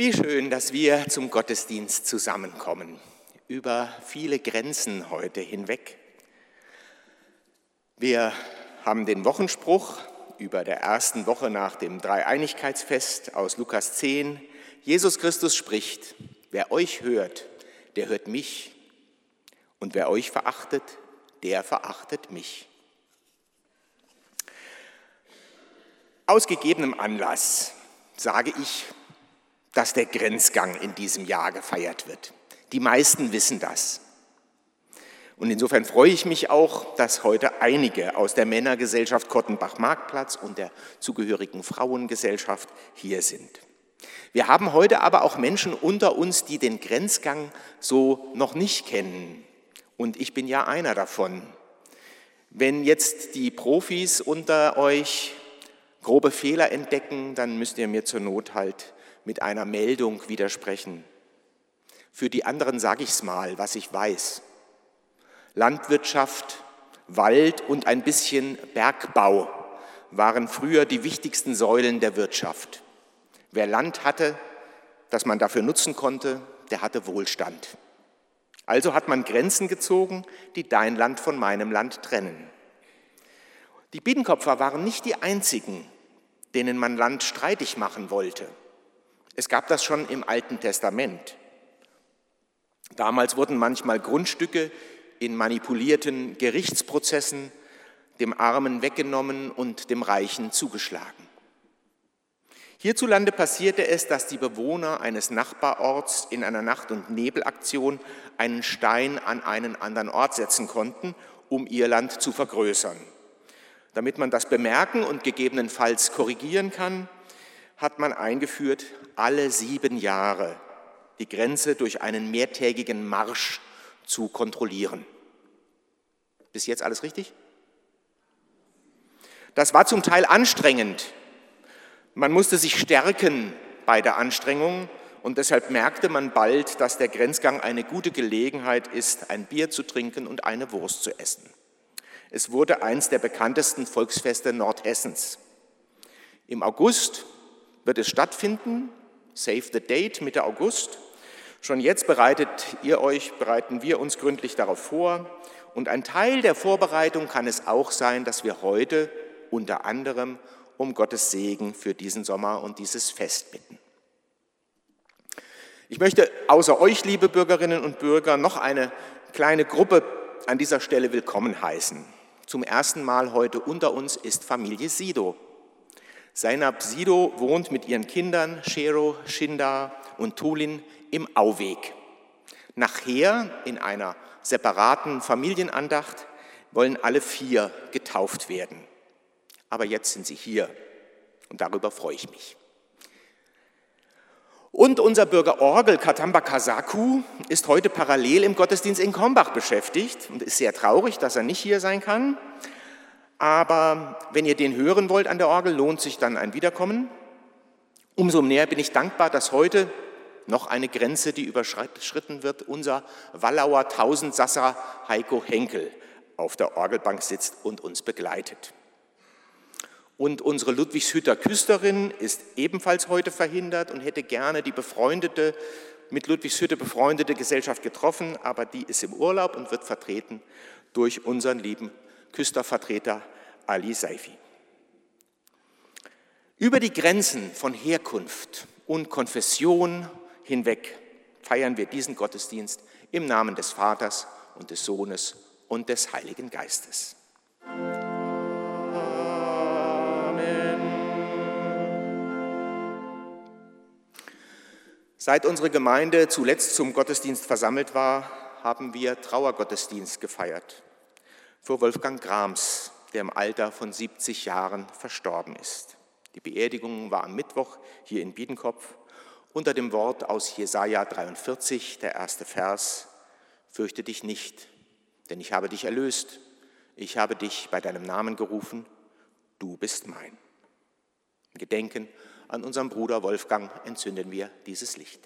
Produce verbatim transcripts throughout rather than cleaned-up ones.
Wie schön, dass wir zum Gottesdienst zusammenkommen, über viele Grenzen heute hinweg. Wir haben den Wochenspruch über der ersten Woche nach dem Dreieinigkeitsfest aus Lukas zehn. Jesus Christus spricht: Wer euch hört, der hört mich, und wer euch verachtet, der verachtet mich. Aus gegebenem Anlass sage ich, dass der Grenzgang in diesem Jahr gefeiert wird. Die meisten wissen das. Und insofern freue ich mich auch, dass heute einige aus der Männergesellschaft Kottenbach-Marktplatz und der zugehörigen Frauengesellschaft hier sind. Wir haben heute aber auch Menschen unter uns, die den Grenzgang so noch nicht kennen. Und ich bin ja einer davon. Wenn jetzt die Profis unter euch grobe Fehler entdecken, dann müsst ihr mir zur Not halt mit einer Meldung widersprechen. Für die anderen sage ich es mal, was ich weiß. Landwirtschaft, Wald und ein bisschen Bergbau waren früher die wichtigsten Säulen der Wirtschaft. Wer Land hatte, das man dafür nutzen konnte, der hatte Wohlstand. Also hat man Grenzen gezogen, die dein Land von meinem Land trennen. Die Biedenkopfer waren nicht die einzigen, denen man Land streitig machen wollte. Es gab das schon im Alten Testament. Damals wurden manchmal Grundstücke in manipulierten Gerichtsprozessen dem Armen weggenommen und dem Reichen zugeschlagen. Hierzulande passierte es, dass die Bewohner eines Nachbarorts in einer Nacht- und Nebelaktion einen Stein an einen anderen Ort setzen konnten, um ihr Land zu vergrößern. Damit man das bemerken und gegebenenfalls korrigieren kann, hat man eingeführt, alle sieben Jahre die Grenze durch einen mehrtägigen Marsch zu kontrollieren. Bis jetzt alles richtig? Das war zum Teil anstrengend. Man musste sich stärken bei der Anstrengung und deshalb merkte man bald, dass der Grenzgang eine gute Gelegenheit ist, ein Bier zu trinken und eine Wurst zu essen. Es wurde eins der bekanntesten Volksfeste Nordhessens. Im August wird es stattfinden, save the date, Mitte August. Schon jetzt bereitet ihr euch, bereiten wir uns gründlich darauf vor. Und ein Teil der Vorbereitung kann es auch sein, dass wir heute unter anderem um Gottes Segen für diesen Sommer und dieses Fest bitten. Ich möchte außer euch, liebe Bürgerinnen und Bürger, noch eine kleine Gruppe an dieser Stelle willkommen heißen. Zum ersten Mal heute unter uns ist Familie Sido. Zainab Sido wohnt mit ihren Kindern Shero, Shinda und Tulin im Auweg. Nachher in einer separaten Familienandacht wollen alle vier getauft werden. Aber jetzt sind sie hier und darüber freue ich mich. Und unser Bürger Orgel Katamba Kasaku ist heute parallel im Gottesdienst in Kombach beschäftigt und ist sehr traurig, dass er nicht hier sein kann. Aber wenn ihr den hören wollt an der Orgel, lohnt sich dann ein Wiederkommen. Umso mehr bin ich dankbar, dass heute noch eine Grenze, die überschritten wird, unser Wallauer Tausendsasser Heiko Henkel auf der Orgelbank sitzt und uns begleitet. Und unsere Ludwigshütter Küsterin ist ebenfalls heute verhindert und hätte gerne die befreundete, mit Ludwigshütte befreundete Gesellschaft getroffen, aber die ist im Urlaub und wird vertreten durch unseren lieben Küstervertreter Ali Saifi. Über die Grenzen von Herkunft und Konfession hinweg feiern wir diesen Gottesdienst im Namen des Vaters und des Sohnes und des Heiligen Geistes. Seit unsere Gemeinde zuletzt zum Gottesdienst versammelt war, haben wir Trauergottesdienst gefeiert für Wolfgang Grams, der im Alter von siebzig Jahren verstorben ist. Die Beerdigung war am Mittwoch hier in Biedenkopf unter dem Wort aus Jesaja dreiundvierzig, der erste Vers: Fürchte dich nicht, denn ich habe dich erlöst. Ich habe dich bei deinem Namen gerufen. Du bist mein. Im Gedenken an unseren Bruder Wolfgang entzünden wir dieses Licht.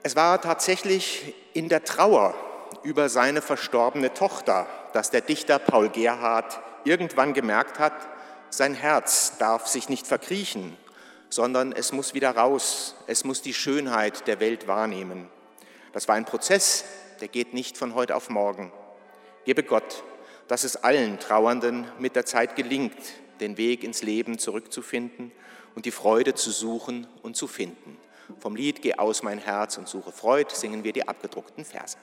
Es war tatsächlich in der Trauer über seine verstorbene Tochter, dass der Dichter Paul Gerhardt irgendwann gemerkt hat, sein Herz darf sich nicht verkriechen, sondern es muss wieder raus, es muss die Schönheit der Welt wahrnehmen. Das war ein Prozess, der geht nicht von heute auf morgen. Gebe Gott, dass es allen Trauernden mit der Zeit gelingt, den Weg ins Leben zurückzufinden und die Freude zu suchen und zu finden. Vom Lied Geh aus mein Herz und suche Freud singen wir die abgedruckten Verse.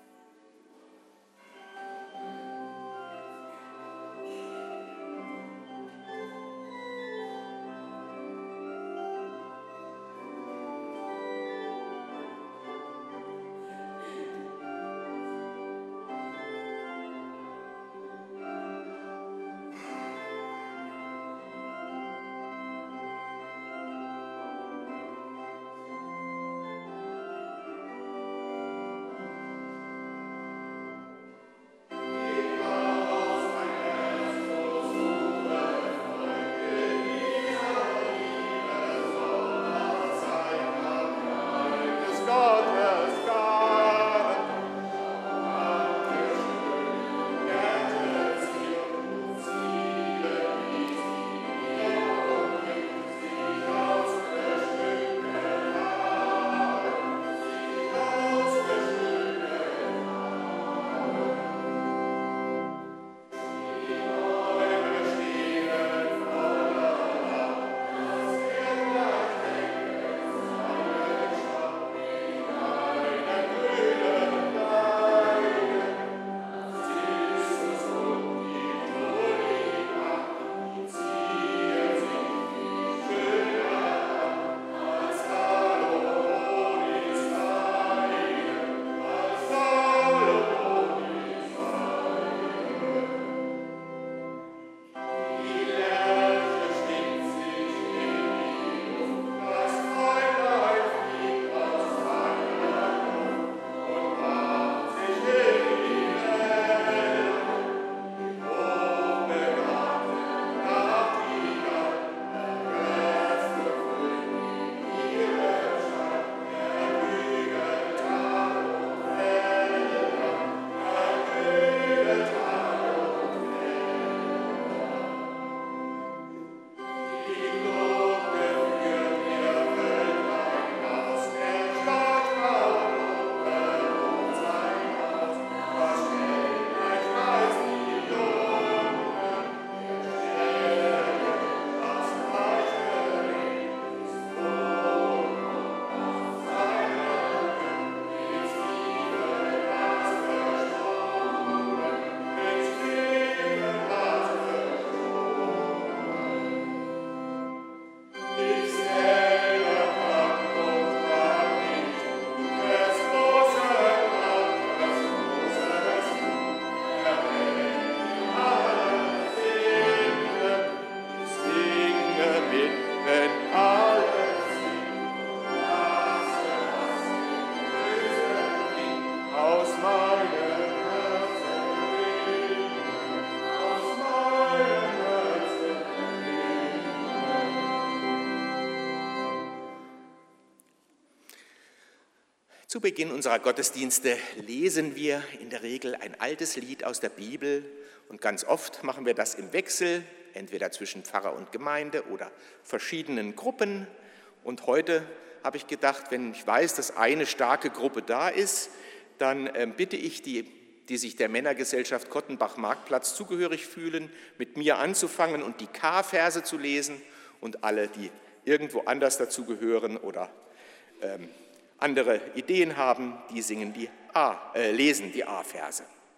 Zu Beginn unserer Gottesdienste lesen wir in der Regel ein altes Lied aus der Bibel und ganz oft machen wir das im Wechsel, entweder zwischen Pfarrer und Gemeinde oder verschiedenen Gruppen. Und heute habe ich gedacht, wenn ich weiß, dass eine starke Gruppe da ist, dann bitte ich die, die sich der Männergesellschaft Kottenbach-Marktplatz zugehörig fühlen, mit mir anzufangen und die K-Verse zu lesen und alle, die irgendwo anders dazugehören oder ähm, andere Ideen haben, die singen die A, äh, lesen die A-Verse.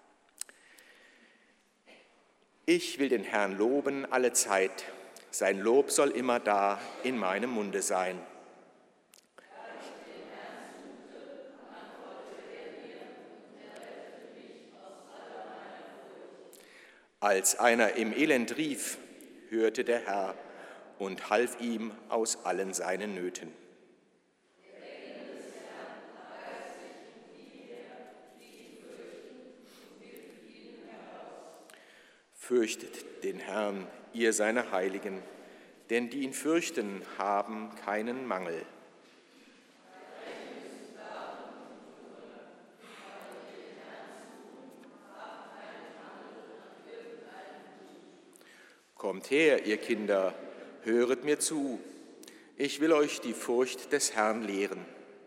Ich will den Herrn loben alle Zeit, sein Lob soll immer da in meinem Munde sein. Als einer im Elend rief, hörte der Herr und half ihm aus allen seinen Nöten. Fürchtet den Herrn, ihr seine Heiligen, denn die ihn fürchten, haben keinen Mangel. Kommt her, ihr Kinder, höret mir zu. Ich will euch die Furcht des Herrn lehren.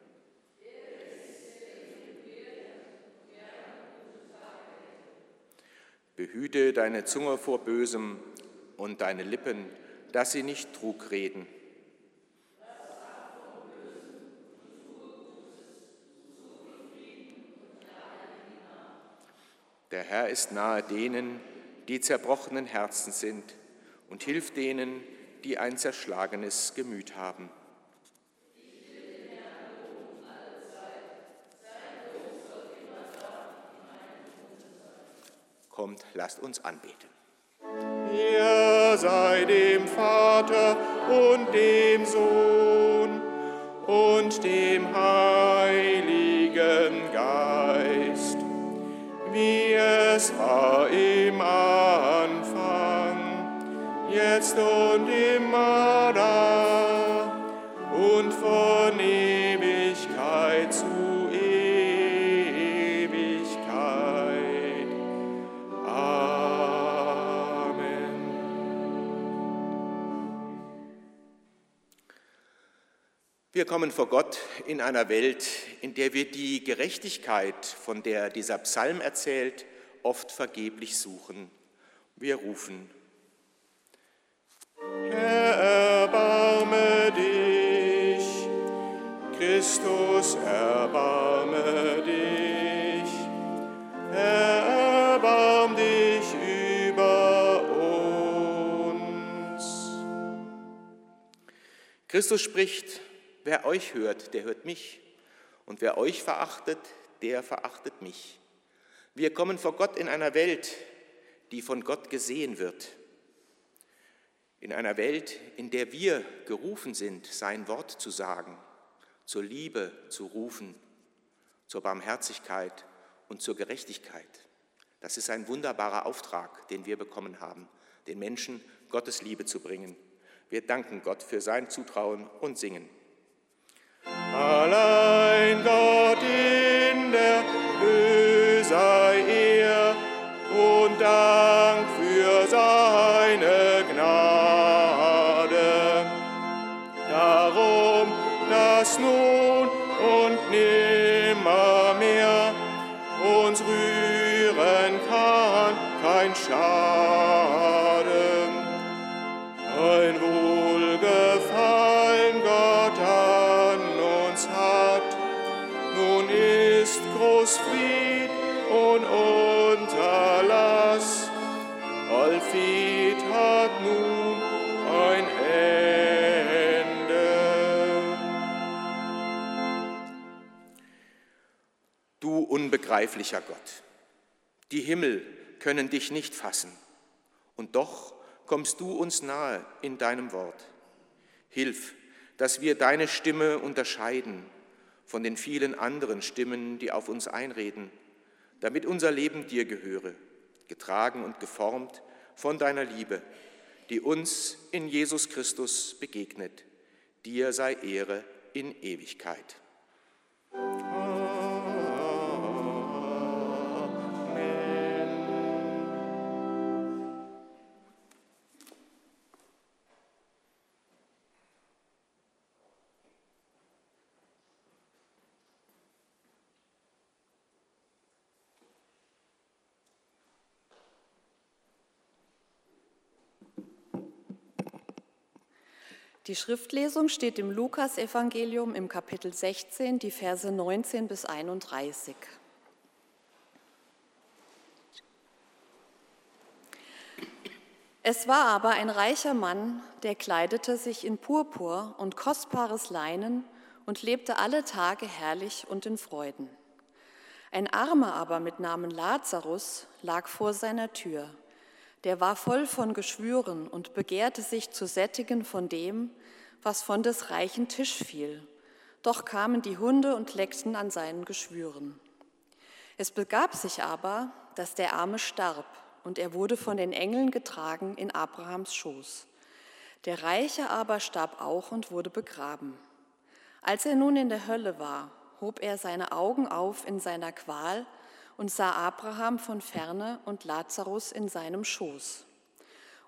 Behüte deine Zunge vor Bösem und deine Lippen, dass sie nicht Trug reden. Der Herr ist nahe denen, die zerbrochenen Herzen sind, und hilft denen, die ein zerschlagenes Gemüt haben. Kommt, lasst uns anbeten. Ehre sei dem Vater und dem Sohn und dem Heiligen Geist, wie es war im Anfang, jetzt und immer da und von Ewigkeit zu Ewigkeit. Amen. Wir kommen vor Gott in einer Welt, in der wir die Gerechtigkeit, von der dieser Psalm erzählt, oft vergeblich suchen. Wir rufen: Herr, erbarme dich, Christus, erbarme dich, Herr, erbarm dich über uns. Christus spricht: Wer euch hört, der hört mich, und wer euch verachtet, der verachtet mich. Wir kommen vor Gott in einer Welt, die von Gott gesehen wird. In einer Welt, in der wir gerufen sind, sein Wort zu sagen, zur Liebe zu rufen, zur Barmherzigkeit und zur Gerechtigkeit. Das ist ein wunderbarer Auftrag, den wir bekommen haben, den Menschen Gottes Liebe zu bringen. Wir danken Gott für sein Zutrauen und singen. Allein Gott in der Höhe sei er und Dank für seine Gnade. Darum, dass nun und nimmermehr uns rühren kann kein Schaden. Ein Wohlgefallen Gott an uns hat, nun ist groß Fried und Unterlass. Allfried hat nun ein Ende. Du unbegreiflicher Gott, die Himmel können dich nicht fassen, und doch kommst du uns nahe in deinem Wort. Hilf, dass wir deine Stimme unterscheiden von den vielen anderen Stimmen, die auf uns einreden, damit unser Leben dir gehöre, getragen und geformt von deiner Liebe, die uns in Jesus Christus begegnet. Dir sei Ehre in Ewigkeit. Die Schriftlesung steht im Lukasevangelium im Kapitel sechzehn, die Verse neunzehn bis einunddreißig. Es war aber ein reicher Mann, der kleidete sich in Purpur und kostbares Leinen und lebte alle Tage herrlich und in Freuden. Ein Armer aber mit Namen Lazarus lag vor seiner Tür. Der war voll von Geschwüren und begehrte sich zu sättigen von dem, was von des reichen Tisch fiel. Doch kamen die Hunde und leckten an seinen Geschwüren. Es begab sich aber, dass der Arme starb, und er wurde von den Engeln getragen in Abrahams Schoß. Der Reiche aber starb auch und wurde begraben. Als er nun in der Hölle war, hob er seine Augen auf in seiner Qual und sah Abraham von ferne und Lazarus in seinem Schoß.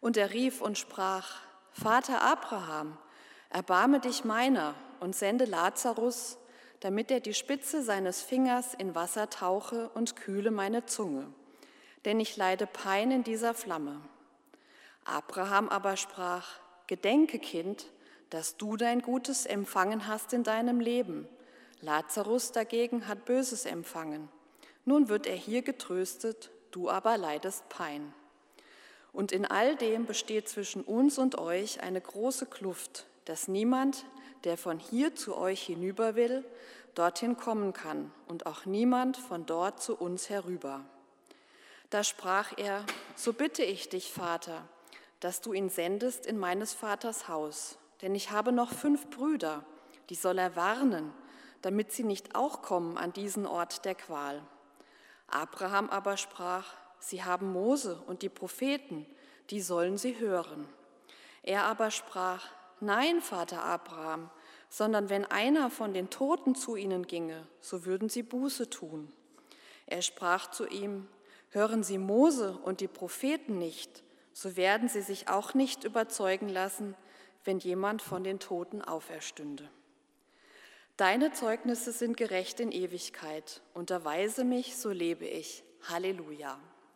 Und er rief und sprach, Vater Abraham, erbarme dich meiner und sende Lazarus, damit er die Spitze seines Fingers in Wasser tauche und kühle meine Zunge, denn ich leide Pein in dieser Flamme. Abraham aber sprach, Gedenke, Kind, dass du dein Gutes empfangen hast in deinem Leben. Lazarus dagegen hat Böses empfangen. Nun wird er hier getröstet, du aber leidest Pein. Und in all dem besteht zwischen uns und euch eine große Kluft, dass niemand, der von hier zu euch hinüber will, dorthin kommen kann und auch niemand von dort zu uns herüber. Da sprach er, so bitte ich dich, Vater, dass du ihn sendest in meines Vaters Haus, denn ich habe noch fünf Brüder, die soll er warnen, damit sie nicht auch kommen an diesen Ort der Qual. Abraham aber sprach, sie haben Mose und die Propheten, die sollen sie hören. Er aber sprach, nein, Vater Abraham, sondern wenn einer von den Toten zu ihnen ginge, so würden sie Buße tun. Er sprach zu ihm, hören Sie Mose und die Propheten nicht, so werden sie sich auch nicht überzeugen lassen, wenn jemand von den Toten auferstünde. Deine Zeugnisse sind gerecht in Ewigkeit, unterweise mich, so lebe ich. Halleluja.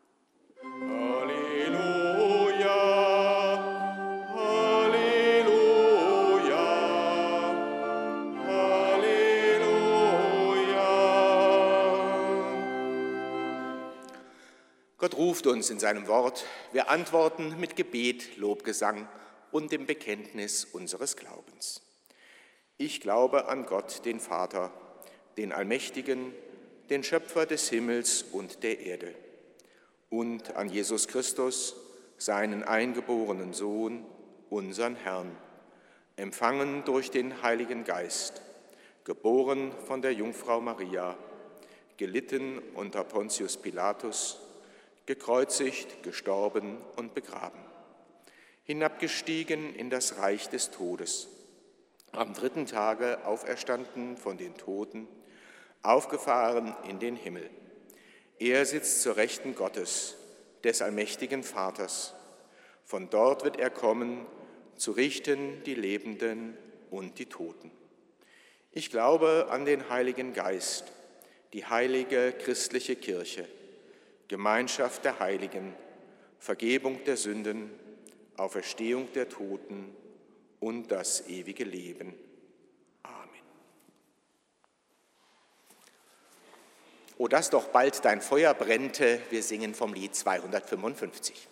Halleluja, Halleluja, Halleluja. Gott ruft uns in seinem Wort. Wir antworten mit Gebet, Lobgesang und dem Bekenntnis unseres Glaubens. Ich glaube an Gott, den Vater, den Allmächtigen, den Schöpfer des Himmels und der Erde, und an Jesus Christus, seinen eingeborenen Sohn, unseren Herrn, empfangen durch den Heiligen Geist, geboren von der Jungfrau Maria, gelitten unter Pontius Pilatus, gekreuzigt, gestorben und begraben, hinabgestiegen in das Reich des Todes, am dritten Tage auferstanden von den Toten, aufgefahren in den Himmel. Er sitzt zur Rechten Gottes, des allmächtigen Vaters. Von dort wird er kommen, zu richten die Lebenden und die Toten. Ich glaube an den Heiligen Geist, die heilige christliche Kirche, Gemeinschaft der Heiligen, Vergebung der Sünden, Auferstehung der Toten und das ewige Leben. Amen. O, dass doch bald dein Feuer brennte, wir singen vom Lied zweihundertfünfundfünfzig.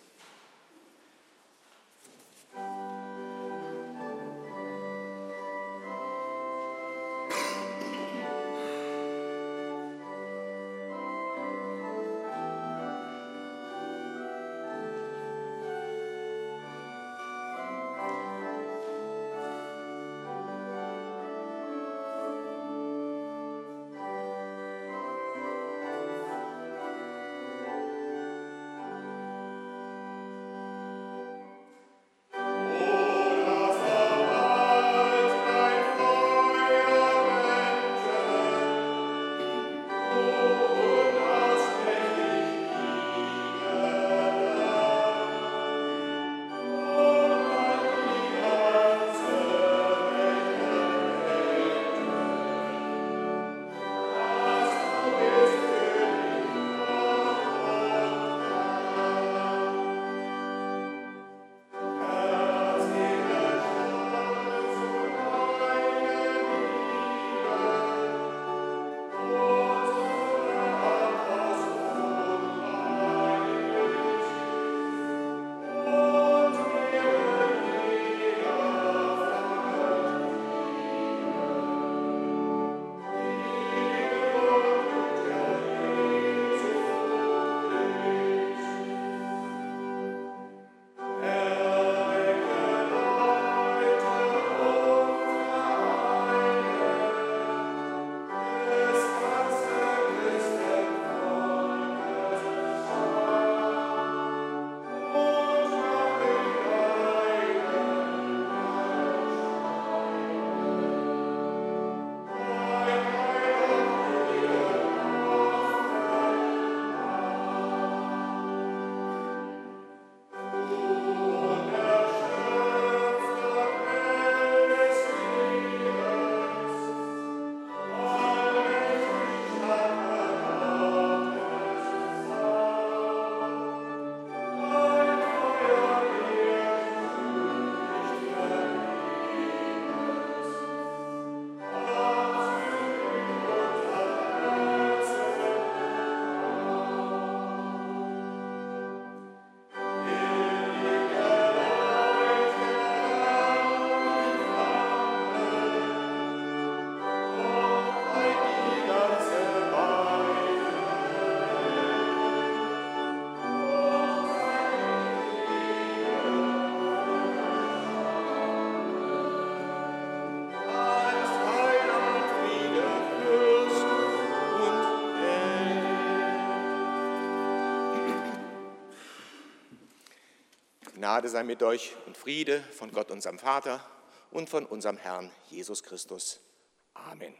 Gnade sei mit euch und Friede von Gott, unserem Vater und von unserem Herrn Jesus Christus. Amen.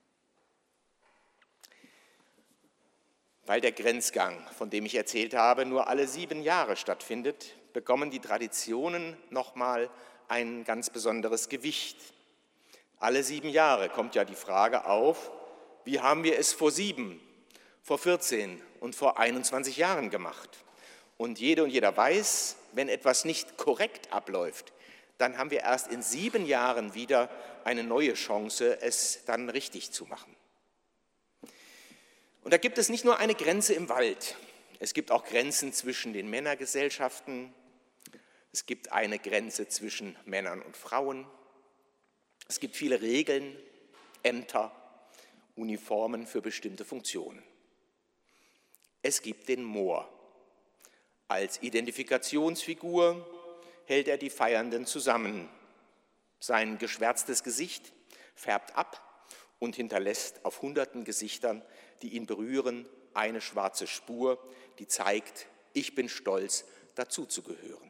Weil der Grenzgang, von dem ich erzählt habe, nur alle sieben Jahre stattfindet, bekommen die Traditionen nochmal ein ganz besonderes Gewicht. Alle sieben Jahre kommt ja die Frage auf, wie haben wir es vor sieben, vor vierzehn und vor einundzwanzig Jahren gemacht? Und jede und jeder weiß, wenn etwas nicht korrekt abläuft, dann haben wir erst in sieben Jahren wieder eine neue Chance, es dann richtig zu machen. Und da gibt es nicht nur eine Grenze im Wald, es gibt auch Grenzen zwischen den Männergesellschaften, es gibt eine Grenze zwischen Männern und Frauen, es gibt viele Regeln, Ämter, Uniformen für bestimmte Funktionen. Es gibt den Moor. Als Identifikationsfigur hält er die Feiernden zusammen. Sein geschwärztes Gesicht färbt ab und hinterlässt auf hunderten Gesichtern, die ihn berühren, eine schwarze Spur, die zeigt, ich bin stolz, dazuzugehören.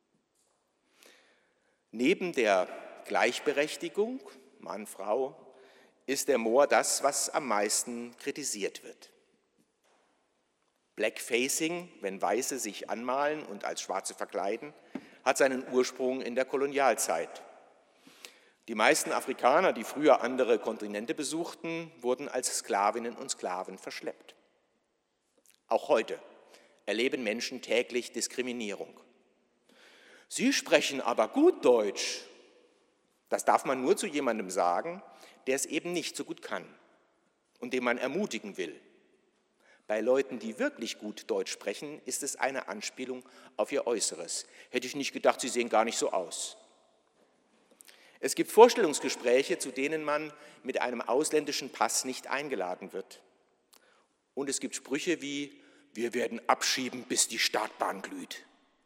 Neben der Gleichberechtigung, Mann, Frau, ist der Moor das, was am meisten kritisiert wird. Blackfacing, wenn Weiße sich anmalen und als Schwarze verkleiden, hat seinen Ursprung in der Kolonialzeit. Die meisten Afrikaner, die früher andere Kontinente besuchten, wurden als Sklavinnen und Sklaven verschleppt. Auch heute erleben Menschen täglich Diskriminierung. Sie sprechen aber gut Deutsch. Das darf man nur zu jemandem sagen, der es eben nicht so gut kann und den man ermutigen will. Bei Leuten, die wirklich gut Deutsch sprechen, ist es eine Anspielung auf ihr Äußeres. Hätte ich nicht gedacht, sie sehen gar nicht so aus. Es gibt Vorstellungsgespräche, zu denen man mit einem ausländischen Pass nicht eingeladen wird. Und es gibt Sprüche wie, wir werden abschieben, bis die Startbahn glüht.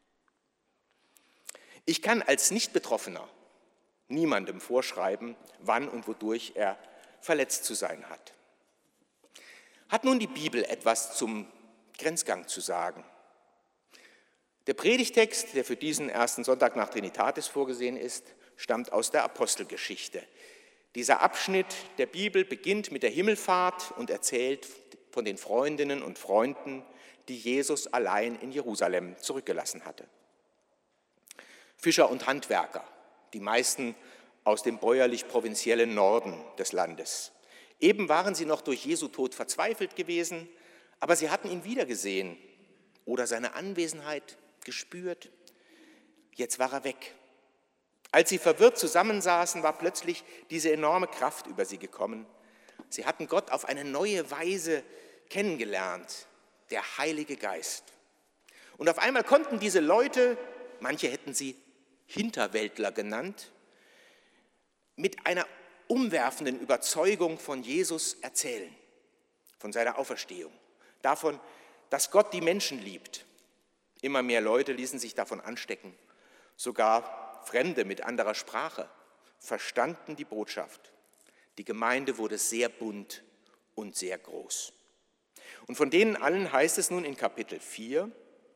Ich kann als Nicht-Betroffener niemandem vorschreiben, wann und wodurch er verletzt zu sein hat. Hat nun die Bibel etwas zum Grenzgang zu sagen? Der Predigtext, der für diesen ersten Sonntag nach Trinitatis vorgesehen ist, stammt aus der Apostelgeschichte. Dieser Abschnitt der Bibel beginnt mit der Himmelfahrt und erzählt von den Freundinnen und Freunden, die Jesus allein in Jerusalem zurückgelassen hatte. Fischer und Handwerker, die meisten aus dem bäuerlich-provinziellen Norden des Landes. Eben waren sie noch durch Jesu Tod verzweifelt gewesen, aber sie hatten ihn wiedergesehen oder seine Anwesenheit gespürt. Jetzt war er weg. Als sie verwirrt zusammensaßen, war plötzlich diese enorme Kraft über sie gekommen. Sie hatten Gott auf eine neue Weise kennengelernt, der Heilige Geist. Und auf einmal konnten diese Leute, manche hätten sie Hinterwäldler genannt, mit einer umwerfenden Überzeugung von Jesus erzählen, von seiner Auferstehung, davon, dass Gott die Menschen liebt. Immer mehr Leute ließen sich davon anstecken, sogar Fremde mit anderer Sprache verstanden die Botschaft. Die Gemeinde wurde sehr bunt und sehr groß. Und von denen allen heißt es nun in Kapitel vier,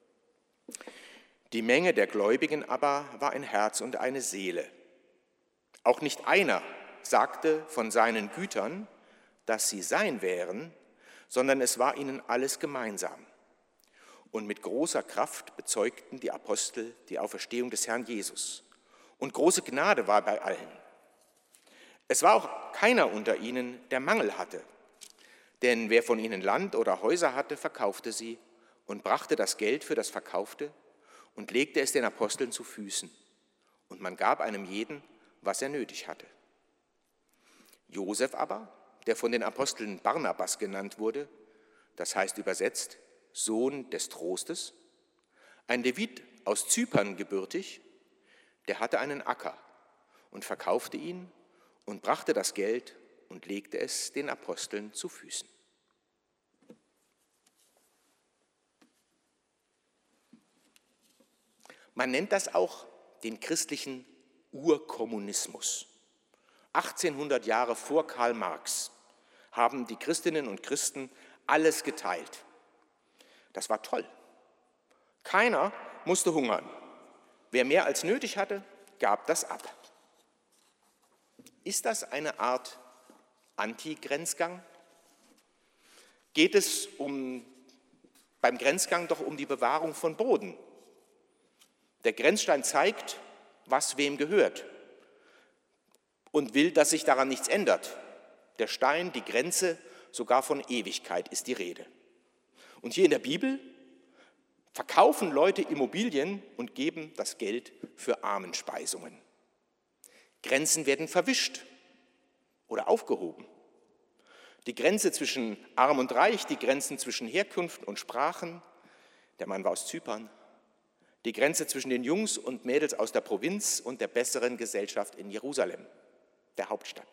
die Menge der Gläubigen aber war ein Herz und eine Seele. Auch nicht einer sagte von seinen Gütern, dass sie sein wären, sondern es war ihnen alles gemeinsam. Und mit großer Kraft bezeugten die Apostel die Auferstehung des Herrn Jesus. Und große Gnade war bei allen. Es war auch keiner unter ihnen, der Mangel hatte. Denn wer von ihnen Land oder Häuser hatte, verkaufte sie und brachte das Geld für das Verkaufte und legte es den Aposteln zu Füßen. Und man gab einem jeden, was er nötig hatte. Josef aber, der von den Aposteln Barnabas genannt wurde, das heißt übersetzt Sohn des Trostes, ein Levit aus Zypern gebürtig, der hatte einen Acker und verkaufte ihn und brachte das Geld und legte es den Aposteln zu Füßen. Man nennt das auch den christlichen Urkommunismus. achtzehnhundert Jahre vor Karl Marx haben die Christinnen und Christen alles geteilt. Das war toll. Keiner musste hungern. Wer mehr als nötig hatte, gab das ab. Ist das eine Art Anti-Grenzgang? Geht es um, beim Grenzgang doch um die Bewahrung von Boden? Der Grenzstein zeigt, was wem gehört und will, dass sich daran nichts ändert. Der Stein, die Grenze, sogar von Ewigkeit ist die Rede. Und hier in der Bibel verkaufen Leute Immobilien und geben das Geld für Armenspeisungen. Grenzen werden verwischt oder aufgehoben. Die Grenze zwischen Arm und Reich, die Grenzen zwischen Herkünften und Sprachen, der Mann war aus Zypern, die Grenze zwischen den Jungs und Mädels aus der Provinz und der besseren Gesellschaft in Jerusalem, der Hauptstadt.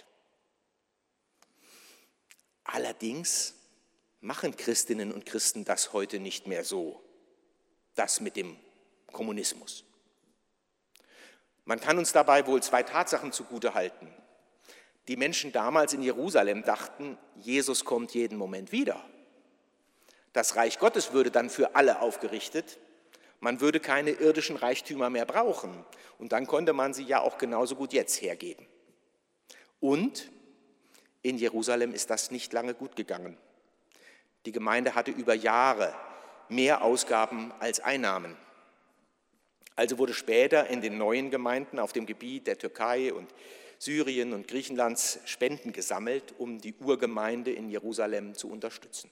Allerdings machen Christinnen und Christen das heute nicht mehr so, das mit dem Kommunismus. Man kann uns dabei wohl zwei Tatsachen zugutehalten. Die Menschen damals in Jerusalem dachten, Jesus kommt jeden Moment wieder. Das Reich Gottes würde dann für alle aufgerichtet. Man würde keine irdischen Reichtümer mehr brauchen. Und dann konnte man sie ja auch genauso gut jetzt hergeben. Und in Jerusalem ist das nicht lange gut gegangen. Die Gemeinde hatte über Jahre mehr Ausgaben als Einnahmen. Also wurde später in den neuen Gemeinden auf dem Gebiet der Türkei und Syrien und Griechenlands Spenden gesammelt, um die Urgemeinde in Jerusalem zu unterstützen.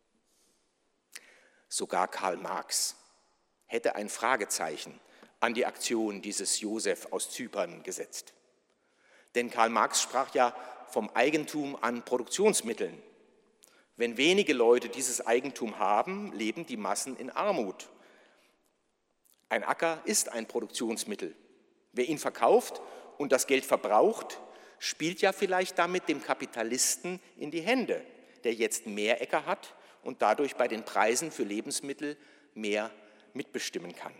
Sogar Karl Marx hätte ein Fragezeichen an die Aktion dieses Josef aus Zypern gesetzt. Denn Karl Marx sprach ja vom Eigentum an Produktionsmitteln. Wenn wenige Leute dieses Eigentum haben, leben die Massen in Armut. Ein Acker ist ein Produktionsmittel. Wer ihn verkauft und das Geld verbraucht, spielt ja vielleicht damit dem Kapitalisten in die Hände, der jetzt mehr Äcker hat und dadurch bei den Preisen für Lebensmittel mehr mitbestimmen kann.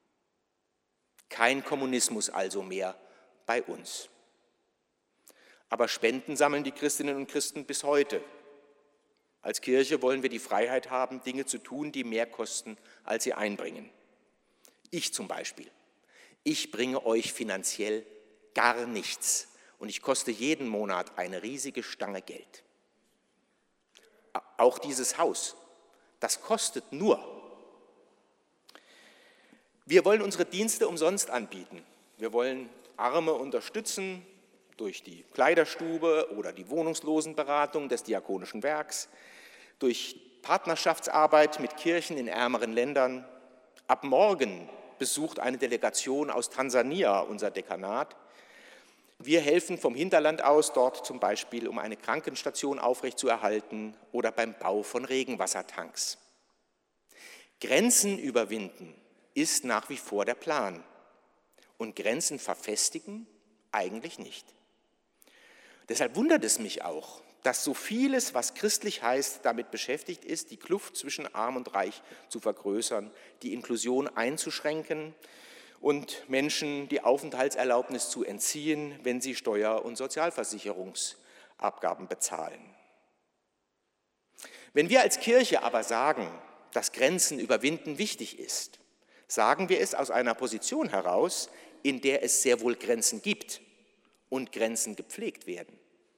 Kein Kommunismus also mehr bei uns. Aber Spenden sammeln die Christinnen und Christen bis heute. Als Kirche wollen wir die Freiheit haben, Dinge zu tun, die mehr kosten, als sie einbringen. Ich zum Beispiel. Ich bringe euch finanziell gar nichts und ich koste jeden Monat eine riesige Stange Geld. Auch dieses Haus, das kostet nur. Wir wollen unsere Dienste umsonst anbieten. Wir wollen Arme unterstützen durch die Kleiderstube oder die Wohnungslosenberatung des Diakonischen Werks, durch Partnerschaftsarbeit mit Kirchen in ärmeren Ländern. Ab morgen besucht eine Delegation aus Tansania unser Dekanat. Wir helfen vom Hinterland aus dort zum Beispiel, um eine Krankenstation aufrechtzuerhalten oder beim Bau von Regenwassertanks. Grenzen überwinden ist nach wie vor der Plan und Grenzen verfestigen eigentlich nicht. Deshalb wundert es mich auch, dass so vieles, was christlich heißt, damit beschäftigt ist, die Kluft zwischen Arm und Reich zu vergrößern, die Inklusion einzuschränken und Menschen die Aufenthaltserlaubnis zu entziehen, wenn sie Steuer- und Sozialversicherungsabgaben bezahlen. Wenn wir als Kirche aber sagen, dass Grenzen überwinden wichtig ist, sagen wir es aus einer Position heraus, in der es sehr wohl Grenzen gibt und Grenzen gepflegt werden.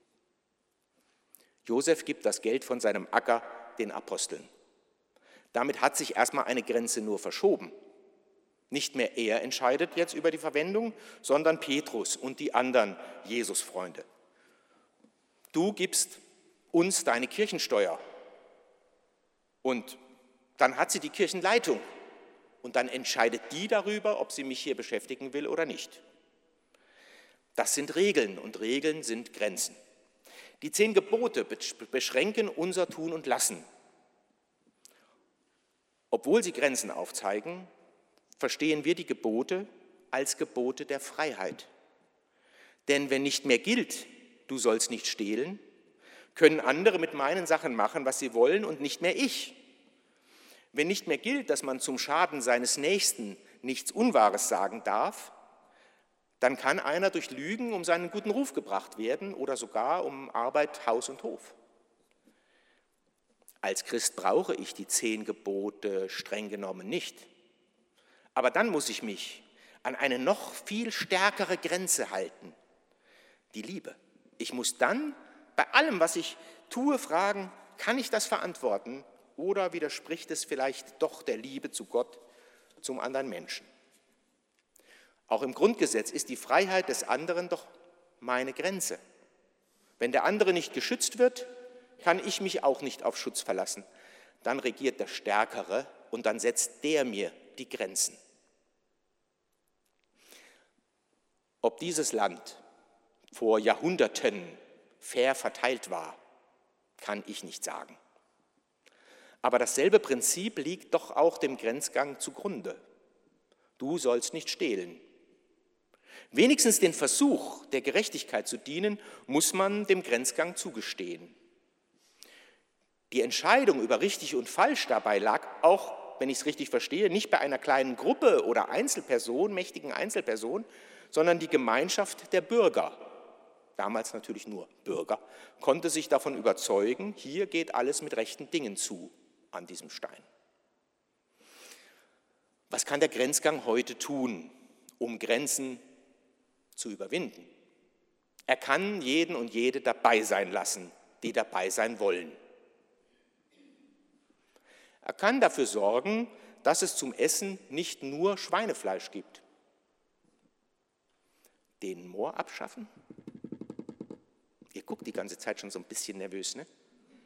Josef gibt das Geld von seinem Acker den Aposteln. Damit hat sich erstmal eine Grenze nur verschoben. Nicht mehr er entscheidet jetzt über die Verwendung, sondern Petrus und die anderen Jesus-Freunde. Du gibst uns deine Kirchensteuer. Und dann hat sie die Kirchenleitung. Und dann entscheidet die darüber, ob sie mich hier beschäftigen will oder nicht. Das sind Regeln und Regeln sind Grenzen. Die zehn Gebote beschränken unser Tun und Lassen. Obwohl sie Grenzen aufzeigen, verstehen wir die Gebote als Gebote der Freiheit. Denn wenn nicht mehr gilt, du sollst nicht stehlen, können andere mit meinen Sachen machen, was sie wollen und nicht mehr ich. Wenn nicht mehr gilt, dass man zum Schaden seines Nächsten nichts Unwahres sagen darf, dann kann einer durch Lügen um seinen guten Ruf gebracht werden oder sogar um Arbeit, Haus und Hof. Als Christ brauche ich die zehn Gebote streng genommen nicht. Aber dann muss ich mich an eine noch viel stärkere Grenze halten, die Liebe. Ich muss dann bei allem, was ich tue, fragen, kann ich das verantworten oder widerspricht es vielleicht doch der Liebe zu Gott, zum anderen Menschen? Auch im Grundgesetz ist die Freiheit des anderen doch meine Grenze. Wenn der andere nicht geschützt wird, kann ich mich auch nicht auf Schutz verlassen. Dann regiert der Stärkere und dann setzt der mir die Grenzen. Ob dieses Land vor Jahrhunderten fair verteilt war, kann ich nicht sagen. Aber dasselbe Prinzip liegt doch auch dem Grenzgang zugrunde. Du sollst nicht stehlen. Wenigstens den Versuch, der Gerechtigkeit zu dienen, muss man dem Grenzgang zugestehen. Die Entscheidung über richtig und falsch dabei lag auch, wenn ich es richtig verstehe, nicht bei einer kleinen Gruppe oder Einzelperson, mächtigen Einzelperson, sondern die Gemeinschaft der Bürger, damals natürlich nur Bürger, konnte sich davon überzeugen, hier geht alles mit rechten Dingen zu an diesem Stein. Was kann der Grenzgang heute tun, um Grenzen zu überwinden? Er kann jeden und jede dabei sein lassen, die dabei sein wollen. Er kann dafür sorgen, dass es zum Essen nicht nur Schweinefleisch gibt. Den Moor abschaffen? Ihr guckt die ganze Zeit schon so ein bisschen nervös, ne?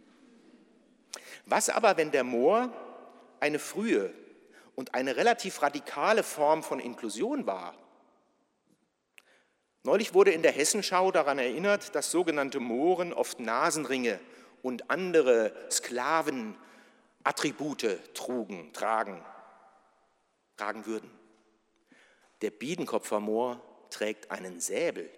Was aber, wenn der Moor eine frühe und eine relativ radikale Form von Inklusion war? Neulich wurde in der Hessenschau daran erinnert, dass sogenannte Mohren oft Nasenringe und andere Sklavenattribute trugen, tragen, tragen würden. Der Biedenkopfer Moor trägt einen Säbel.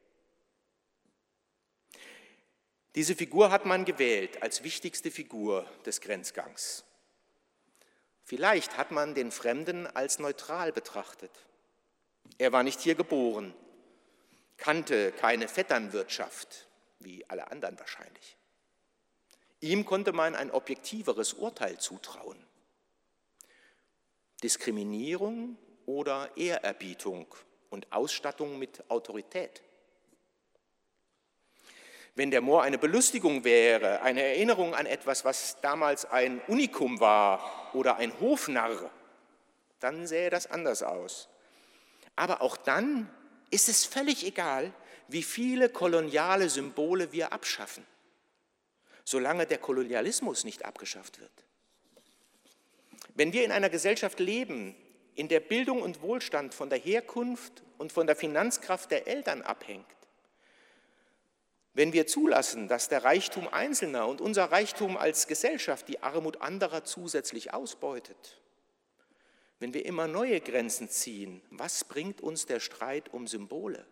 Diese Figur hat man gewählt als wichtigste Figur des Grenzgangs. Vielleicht hat man den Fremden als neutral betrachtet. Er war nicht hier geboren, kannte keine Vetternwirtschaft, wie alle anderen wahrscheinlich. Ihm konnte man ein objektiveres Urteil zutrauen. Diskriminierung oder Ehrerbietung und Ausstattung mit Autorität. Wenn der Moor eine Belustigung wäre, eine Erinnerung an etwas, was damals ein Unikum war oder ein Hofnarr, dann sähe das anders aus. Aber auch dann ist es völlig egal, wie viele koloniale Symbole wir abschaffen, solange der Kolonialismus nicht abgeschafft wird. Wenn wir in einer Gesellschaft leben, in der Bildung und Wohlstand von der Herkunft und von der Finanzkraft der Eltern abhängt, wenn wir zulassen, dass der Reichtum Einzelner und unser Reichtum als Gesellschaft die Armut anderer zusätzlich ausbeutet, wenn wir immer neue Grenzen ziehen, was bringt uns der Streit um Symbole?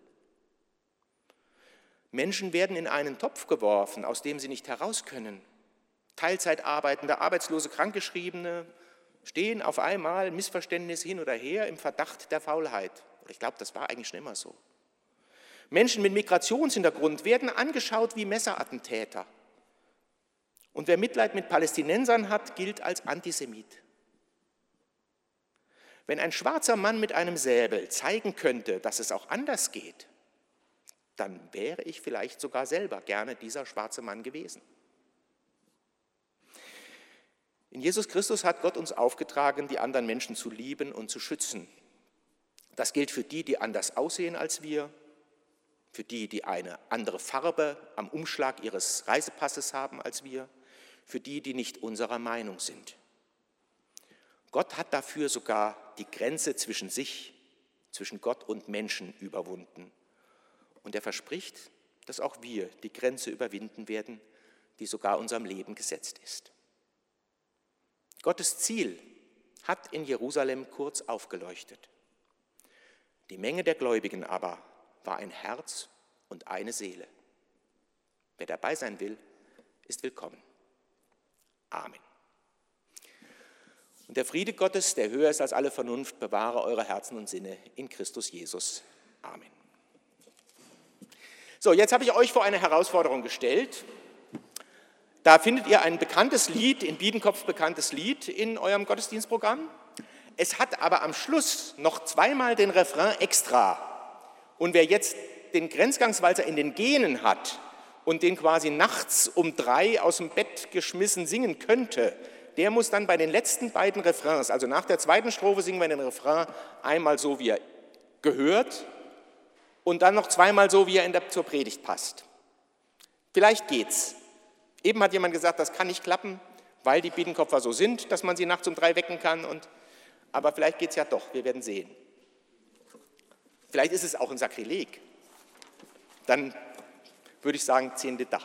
Menschen werden in einen Topf geworfen, aus dem sie nicht heraus können. Teilzeit arbeitende, arbeitslose, Krankgeschriebene stehen auf einmal, Missverständnis hin oder her, im Verdacht der Faulheit. Ich glaube, das war eigentlich schon immer so. Menschen mit Migrationshintergrund werden angeschaut wie Messerattentäter. Und wer Mitleid mit Palästinensern hat, gilt als Antisemit. Wenn ein schwarzer Mann mit einem Säbel zeigen könnte, dass es auch anders geht, dann wäre ich vielleicht sogar selber gerne dieser schwarze Mann gewesen. In Jesus Christus hat Gott uns aufgetragen, die anderen Menschen zu lieben und zu schützen. Das gilt für die, die anders aussehen als wir, für die, die eine andere Farbe am Umschlag ihres Reisepasses haben als wir, für die, die nicht unserer Meinung sind. Gott hat dafür sogar die Grenze zwischen sich, zwischen Gott und Menschen überwunden. Und er verspricht, dass auch wir die Grenze überwinden werden, die sogar unserem Leben gesetzt ist. Gottes Ziel hat in Jerusalem kurz aufgeleuchtet. Die Menge der Gläubigen aber war ein Herz und eine Seele. Wer dabei sein will, ist willkommen. Amen. Und der Friede Gottes, der höher ist als alle Vernunft, bewahre eure Herzen und Sinne in Christus Jesus. Amen. So, jetzt habe ich euch vor eine Herausforderung gestellt. Da findet ihr ein bekanntes Lied, in Biedenkopf bekanntes Lied in eurem Gottesdienstprogramm. Es hat aber am Schluss noch zweimal den Refrain extra. Und wer jetzt den Grenzgangswalzer in den Genen hat und den quasi nachts um drei aus dem Bett geschmissen singen könnte, der muss dann bei den letzten beiden Refrains, also nach der zweiten Strophe singen wir den Refrain einmal so, wie er gehört und dann noch zweimal so, wie er in der, zur Predigt passt. Vielleicht geht's. Eben hat jemand gesagt, das kann nicht klappen, weil die Biedenkopfer so sind, dass man sie nachts um drei wecken kann. Und, aber vielleicht geht es ja doch, wir werden sehen. Vielleicht ist es auch ein Sakrileg. Dann würde ich sagen, zehn Liter.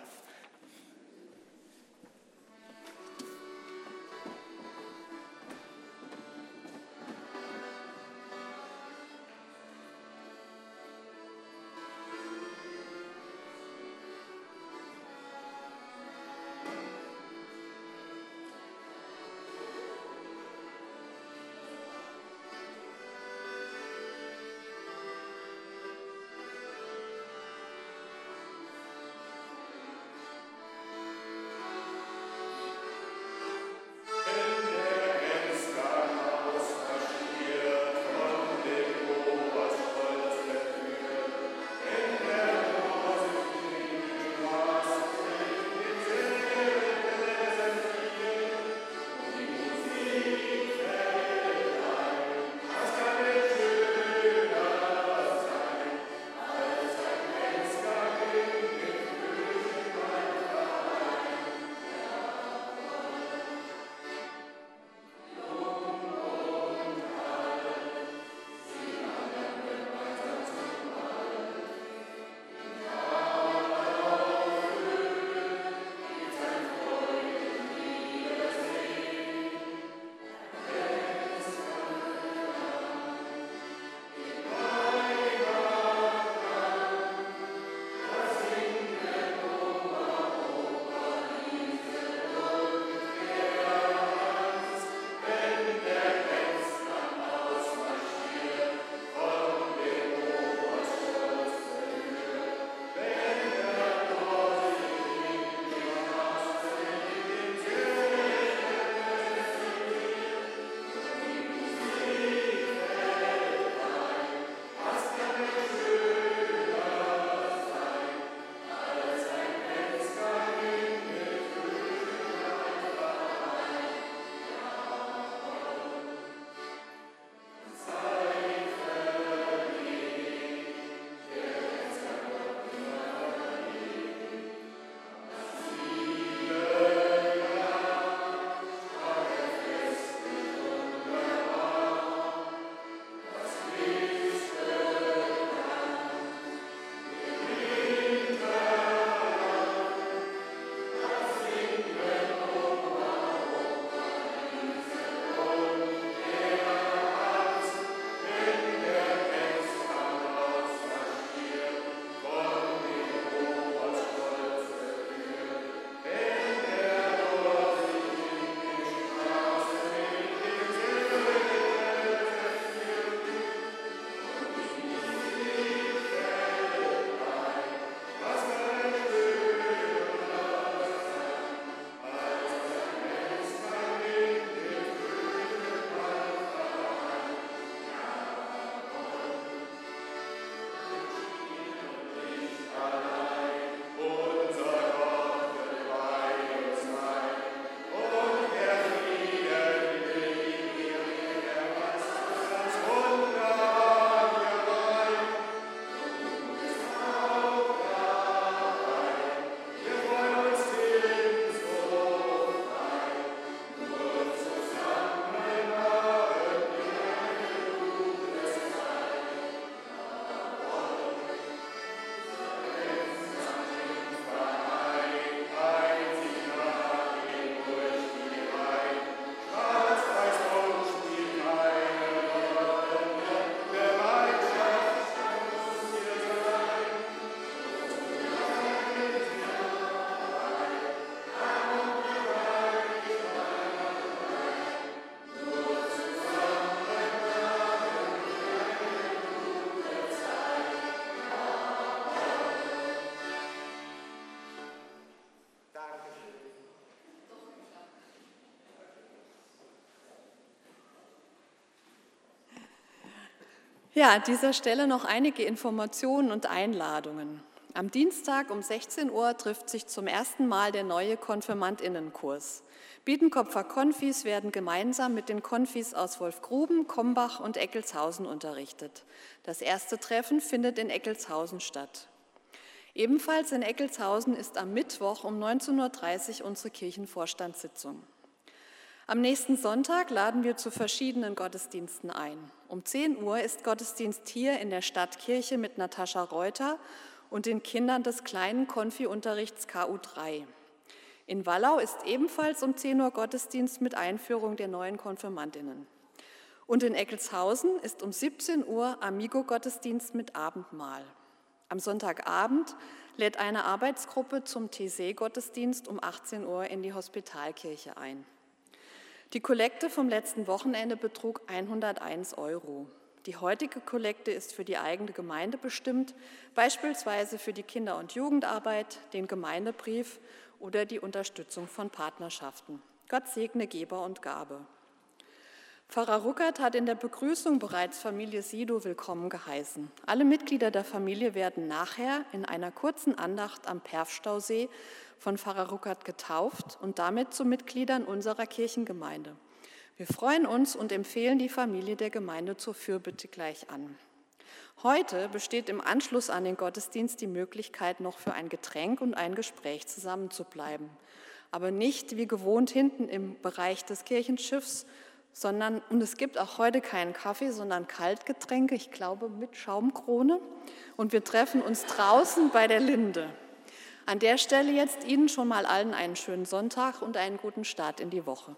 Ja, an dieser Stelle noch einige Informationen und Einladungen. Am Dienstag um sechzehn Uhr trifft sich zum ersten Mal der neue Konfirmandinnenkurs. Biedenkopfer Konfis werden gemeinsam mit den Konfis aus Wolfgruben, Kombach und Eckelshausen unterrichtet. Das erste Treffen findet in Eckelshausen statt. Ebenfalls in Eckelshausen ist am Mittwoch um neunzehn Uhr dreißig unsere Kirchenvorstandssitzung. Am nächsten Sonntag laden wir zu verschiedenen Gottesdiensten ein. Um zehn Uhr ist Gottesdienst hier in der Stadtkirche mit Natascha Reuter und den Kindern des kleinen Konfi-Unterrichts K U drei. In Wallau ist ebenfalls um zehn Uhr Gottesdienst mit Einführung der neuen Konfirmandinnen. Und in Eckelshausen ist um siebzehn Uhr Amigo-Gottesdienst mit Abendmahl. Am Sonntagabend lädt eine Arbeitsgruppe zum T C-Gottesdienst um achtzehn Uhr in die Hospitalkirche ein. Die Kollekte vom letzten Wochenende betrug hunderteins Euro. Die heutige Kollekte ist für die eigene Gemeinde bestimmt, beispielsweise für die Kinder- und Jugendarbeit, den Gemeindebrief oder die Unterstützung von Partnerschaften. Gott segne Geber und Gabe. Pfarrer Ruckert hat in der Begrüßung bereits Familie Sido willkommen geheißen. Alle Mitglieder der Familie werden nachher in einer kurzen Andacht am Perfstausee von Pfarrer Ruckert getauft und damit zu Mitgliedern unserer Kirchengemeinde. Wir freuen uns und empfehlen die Familie der Gemeinde zur Fürbitte gleich an. Heute besteht im Anschluss an den Gottesdienst die Möglichkeit, noch für ein Getränk und ein Gespräch zusammenzubleiben. Aber nicht wie gewohnt hinten im Bereich des Kirchenschiffs, sondern, und es gibt auch heute keinen Kaffee, sondern Kaltgetränke, ich glaube mit Schaumkrone. Und wir treffen uns draußen bei der Linde. An der Stelle jetzt Ihnen schon mal allen einen schönen Sonntag und einen guten Start in die Woche.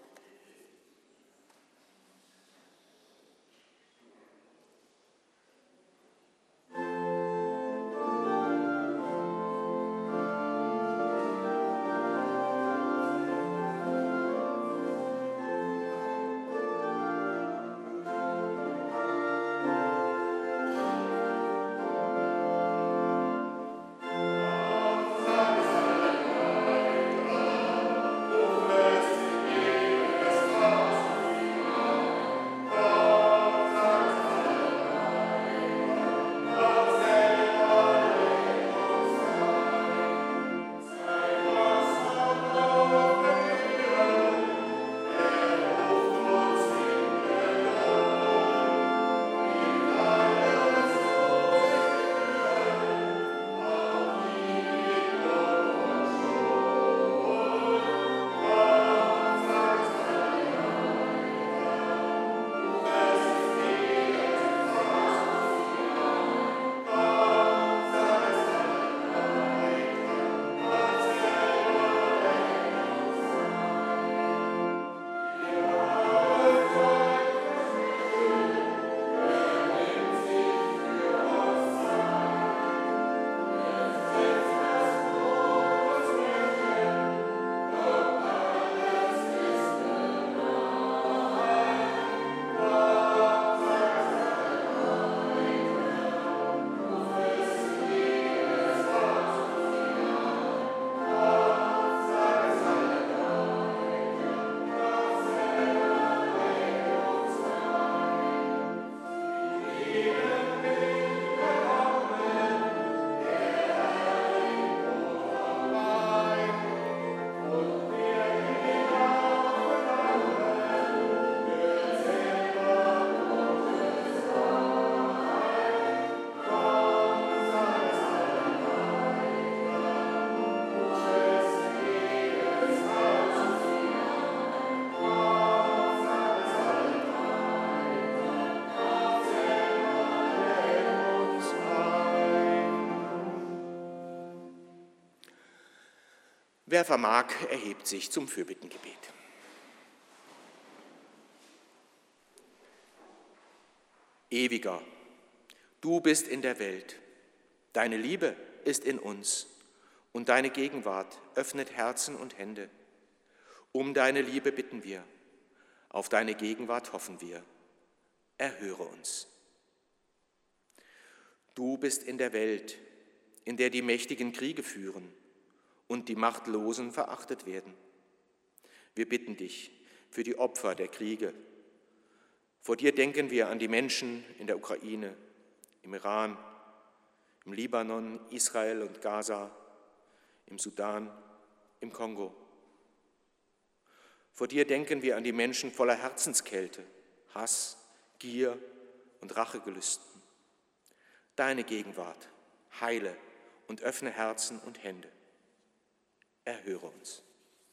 Wer vermag, erhebt sich zum Fürbittengebet. Ewiger, du bist in der Welt, deine Liebe ist in uns und deine Gegenwart öffnet Herzen und Hände. Um deine Liebe bitten wir, auf deine Gegenwart hoffen wir. Erhöre uns. Du bist in der Welt, in der die Mächtigen Kriege führen und die Machtlosen verachtet werden. Wir bitten dich für die Opfer der Kriege. Vor dir denken wir an die Menschen in der Ukraine, im Iran, im Libanon, Israel und Gaza, im Sudan, im Kongo. Vor dir denken wir an die Menschen voller Herzenskälte, Hass, Gier und Rachegelüsten. Deine Gegenwart, heile und öffne Herzen und Hände. Erhöre uns.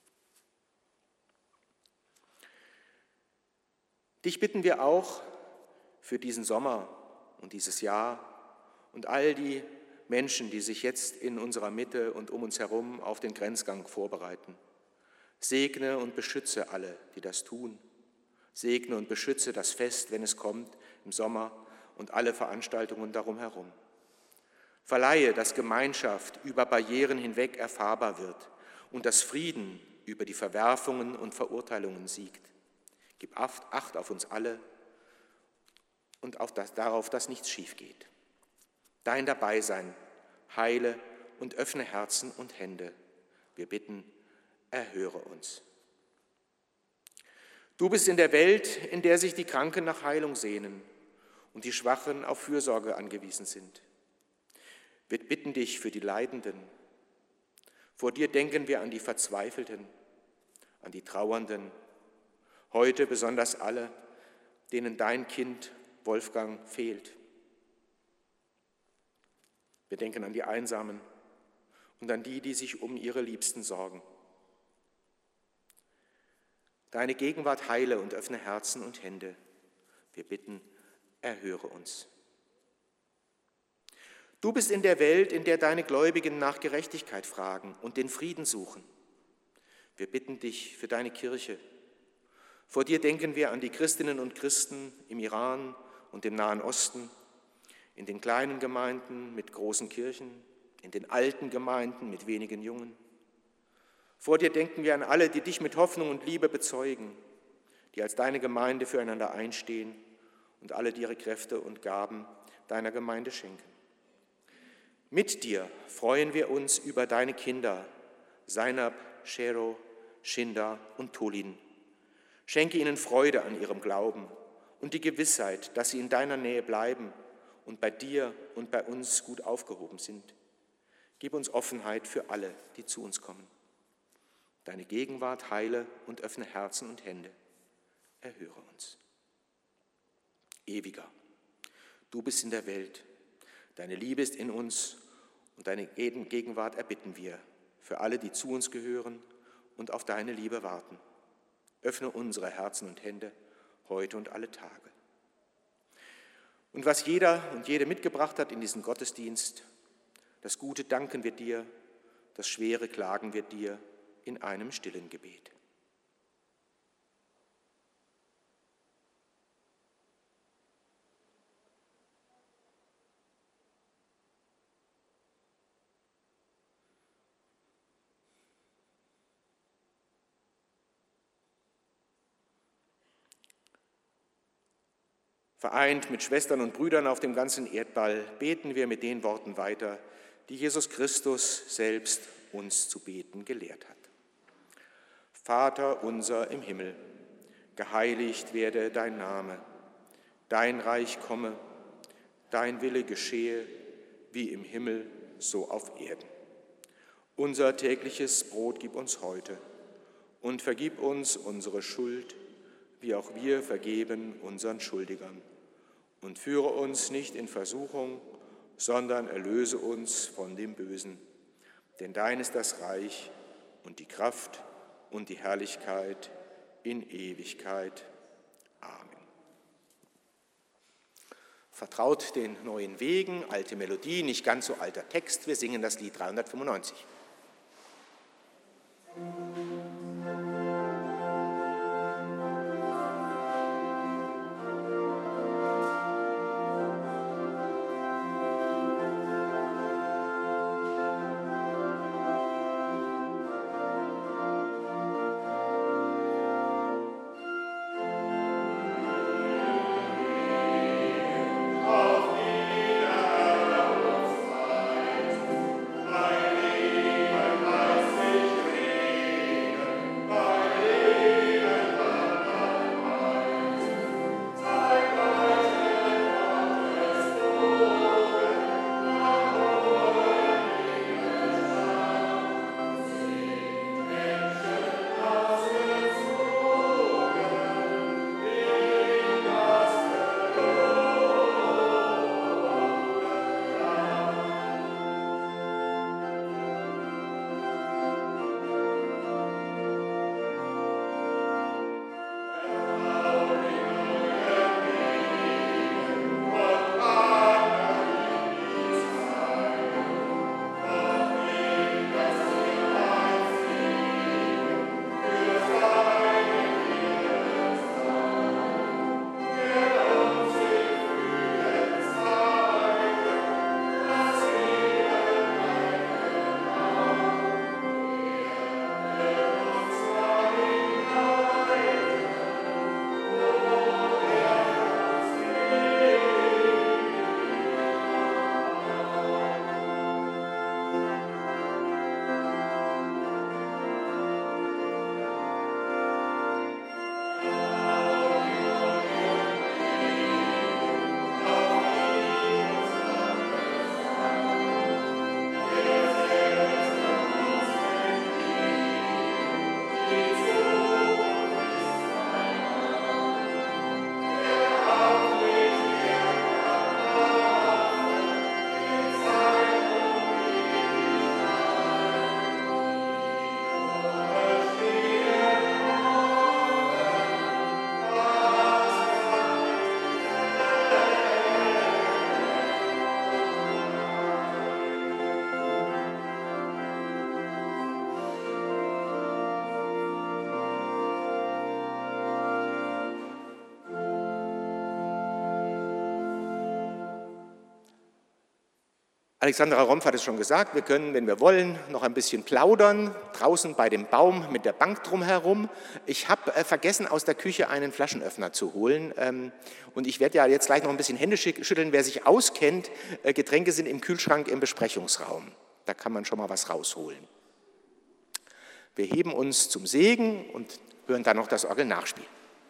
Dich bitten wir auch für diesen Sommer und dieses Jahr und all die Menschen, die sich jetzt in unserer Mitte und um uns herum auf den Grenzgang vorbereiten. Segne und beschütze alle, die das tun. Segne und beschütze das Fest, wenn es kommt, im Sommer und alle Veranstaltungen darum herum. Verleihe, dass Gemeinschaft über Barrieren hinweg erfahrbar wird und dass Frieden über die Verwerfungen und Verurteilungen siegt. Gib Acht auf uns alle und auf das, darauf, dass nichts schief geht. Dein Dabeisein heile und öffne Herzen und Hände. Wir bitten, erhöre uns. Du bist in der Welt, in der sich die Kranken nach Heilung sehnen und die Schwachen auf Fürsorge angewiesen sind. Wir bitten dich für die Leidenden. Vor dir denken wir an die Verzweifelten, an die Trauernden, heute besonders alle, denen dein Kind Wolfgang fehlt. Wir denken an die Einsamen und an die, die sich um ihre Liebsten sorgen. Deine Gegenwart heile und öffne Herzen und Hände. Wir bitten, erhöre uns. Du bist in der Welt, in der deine Gläubigen nach Gerechtigkeit fragen und den Frieden suchen. Wir bitten dich für deine Kirche. Vor dir denken wir an die Christinnen und Christen im Iran und im Nahen Osten, in den kleinen Gemeinden mit großen Kirchen, in den alten Gemeinden mit wenigen Jungen. Vor dir denken wir an alle, die dich mit Hoffnung und Liebe bezeugen, die als deine Gemeinde füreinander einstehen und alle, die ihre Kräfte und Gaben deiner Gemeinde schenken. Mit dir freuen wir uns über deine Kinder, Seinab, Shero, Shinda und Tolin. Schenke ihnen Freude an ihrem Glauben und die Gewissheit, dass sie in deiner Nähe bleiben und bei dir und bei uns gut aufgehoben sind. Gib uns Offenheit für alle, die zu uns kommen. Deine Gegenwart heile und öffne Herzen und Hände. Erhöre uns. Ewiger, du bist in der Welt. Deine Liebe ist in uns und deine Gegenwart erbitten wir für alle, die zu uns gehören und auf deine Liebe warten. Öffne unsere Herzen und Hände heute und alle Tage. Und was jeder und jede mitgebracht hat in diesen Gottesdienst, das Gute danken wir dir, das Schwere klagen wir dir in einem stillen Gebet. Vereint mit Schwestern und Brüdern auf dem ganzen Erdball beten wir mit den Worten weiter, die Jesus Christus selbst uns zu beten gelehrt hat. Vater unser im Himmel, geheiligt werde dein Name, dein Reich komme, dein Wille geschehe, wie im Himmel, so auf Erden. Unser tägliches Brot gib uns heute und vergib uns unsere Schuld, wie auch wir vergeben unseren Schuldigern. Und führe uns nicht in Versuchung, sondern erlöse uns von dem Bösen. Denn dein ist das Reich und die Kraft und die Herrlichkeit in Ewigkeit. Amen. Vertraut den neuen Wegen, alte Melodie, nicht ganz so alter Text. Wir singen das Lied dreihundertfünfundneunzig. Mein Lieber, lass dich reden. Alexandra Rompf hat es schon gesagt, wir können, wenn wir wollen, noch ein bisschen plaudern, draußen bei dem Baum mit der Bank drumherum. Ich habe äh, vergessen, aus der Küche einen Flaschenöffner zu holen. Ähm, und ich werde ja jetzt gleich noch ein bisschen Hände schütteln. Wer sich auskennt, äh, Getränke sind im Kühlschrank im Besprechungsraum. Da kann man schon mal was rausholen. Wir heben uns zum Segen und hören dann noch das Orgel nachspielen.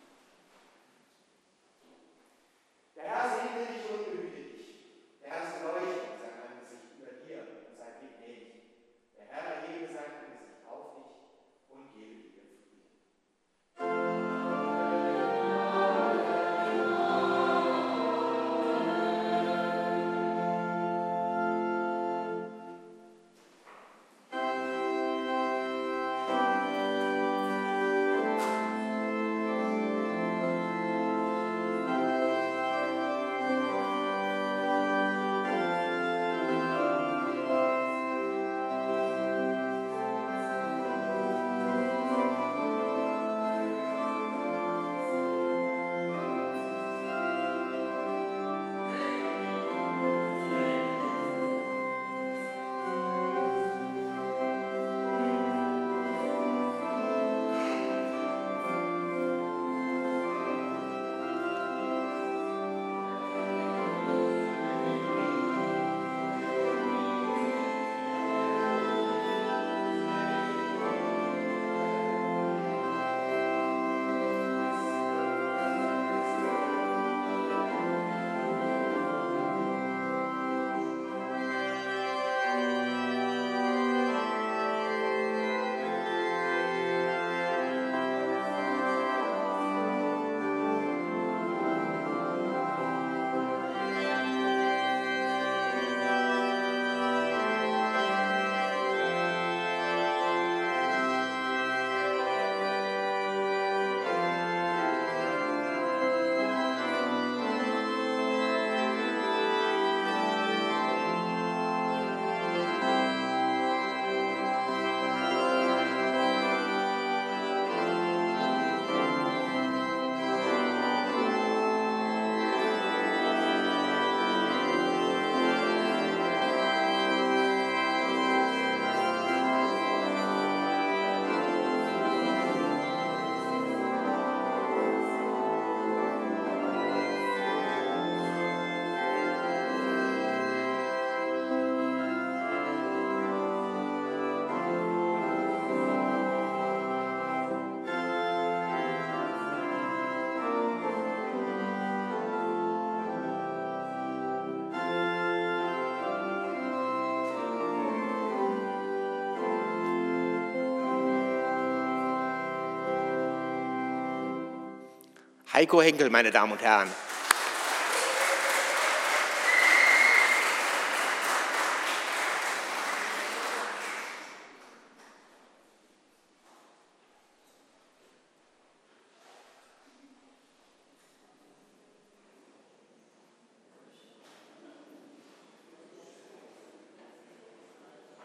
Der Herr segne dich und behüte dich. Der Herr ist leuchten, sein Angesicht über dir und sein Blick gnädig. Der Herr erhebe sein Angesicht auf dich und gebe dir Frieden. Heiko Henkel, meine Damen und Herren.